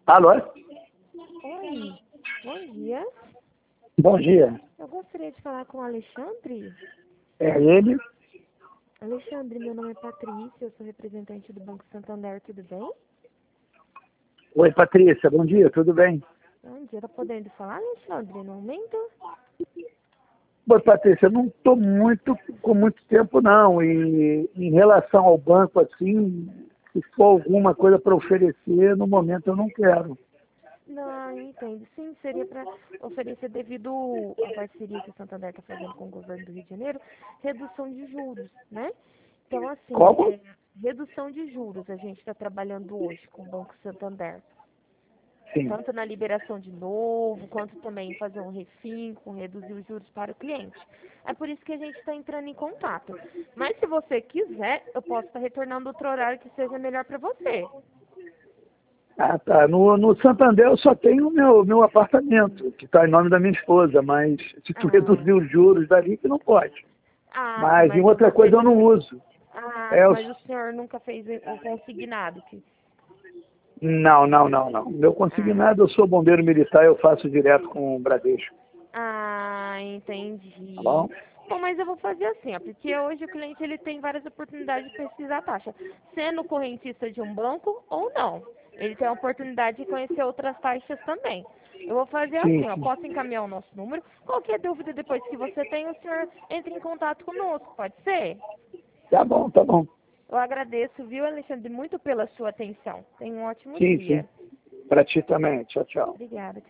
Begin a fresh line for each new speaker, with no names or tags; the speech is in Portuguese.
Alô?
Oi, bom dia.
Bom dia.
Eu gostaria de falar com o Alexandre.
É ele?
Alexandre, meu nome é Patrícia, eu sou representante do Banco Santander, tudo bem?
Oi, Patrícia. Bom dia, tudo bem?
Bom dia, tá podendo falar, Alexandre, no momento?
Oi, Patrícia, eu não estou com muito tempo, não. E em relação ao banco, assim, se for alguma coisa para oferecer, no momento eu não quero.
Não, entendo. Sim, seria para oferecer devido à parceria que o Santander está fazendo com o governo do Rio de Janeiro, redução de juros, né? Então, assim,
Como?
redução de juros a gente está trabalhando hoje com o Banco Santander.
Sim.
Tanto na liberação de novo, quanto também fazer um refinco, reduzir os juros para o cliente. É por isso que a gente está entrando em contato. Mas se você quiser, eu posso estar retornando outro horário que seja melhor para você.
Ah, tá. No Santander eu só tenho o meu apartamento, que está em nome da minha esposa, mas se tu
Ah,
reduzir os juros dali, que não pode.
sim,
Mas em
mas
outra
você
coisa eu não
nunca.
uso. É,
Mas o senhor nunca fez o consignado.
Não, não, não, não. Meu
Ah,
consignado, eu sou bombeiro militar, eu faço direto com o Bradesco, tá
entendi.
bom?
Bom, mas eu vou fazer assim, ó, porque hoje o cliente ele tem várias oportunidades de pesquisar a taxa, sendo correntista de um banco ou não. Ele tem a oportunidade de conhecer outras taxas também. Eu vou fazer
Sim,
assim, ó,
sim.
posso encaminhar o nosso número. Qualquer dúvida depois que você tem, o senhor entre em contato conosco, pode ser?
Tá bom, tá bom.
Eu agradeço, viu, Alexandre, muito pela sua atenção. Tenha um ótimo
Sim, sim.
dia.
Para ti também. Tchau, tchau.
Obrigada.